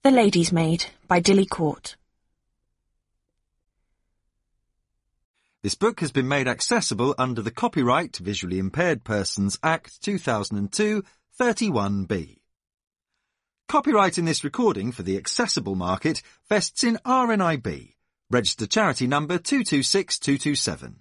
The Lady's Maid by Dilly Court. This book has been made accessible under the Copyright to Visually Impaired Persons Act 2002, 31B. Copyright in this recording for the accessible market vests in RNIB, registered charity number 226227.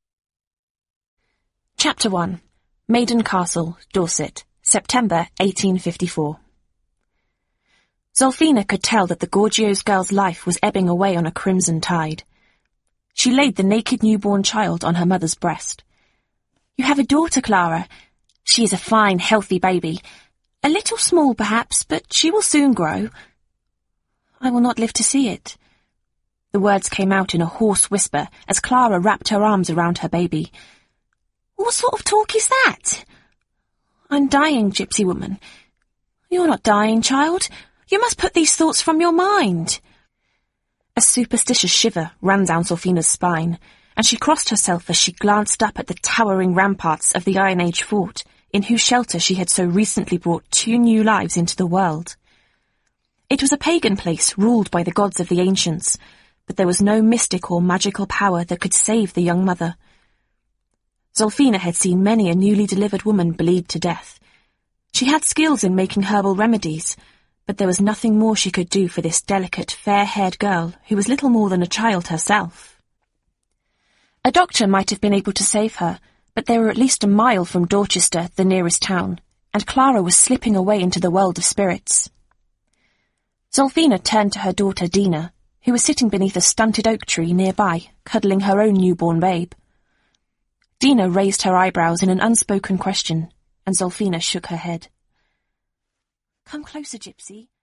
Chapter 1. Maiden Castle, Dorset, September 1854. Zolfina could tell that the Gorgios girl's life was ebbing away on a crimson tide. She laid the naked newborn child on her mother's breast. "You have a daughter, Clara. She is a fine, healthy baby. A little small, perhaps, but she will soon grow." "I will not live to see it." The words came out in a hoarse whisper as Clara wrapped her arms around her baby. "What sort of talk is that?" "I'm dying, gypsy woman." "You're not dying, child. You must put these thoughts from your mind." A superstitious shiver ran down Zolfina's spine, and she crossed herself as she glanced up at the towering ramparts of the Iron Age fort, in whose shelter she had so recently brought 2 new lives into the world. It was a pagan place ruled by the gods of the ancients, but there was no mystic or magical power that could save the young mother. Zolfina had seen many a newly delivered woman bleed to death. She had skills in making herbal remedies, but there was nothing more she could do for this delicate, fair-haired girl who was little more than a child herself. A doctor might have been able to save her, but they were at least a mile from Dorchester, the nearest town, and Clara was slipping away into the world of spirits. Zolfina turned to her daughter Dina, who was sitting beneath a stunted oak tree nearby, cuddling her own newborn babe. Dina raised her eyebrows in an unspoken question, and Zolfina shook her head. "Come closer, Gypsy.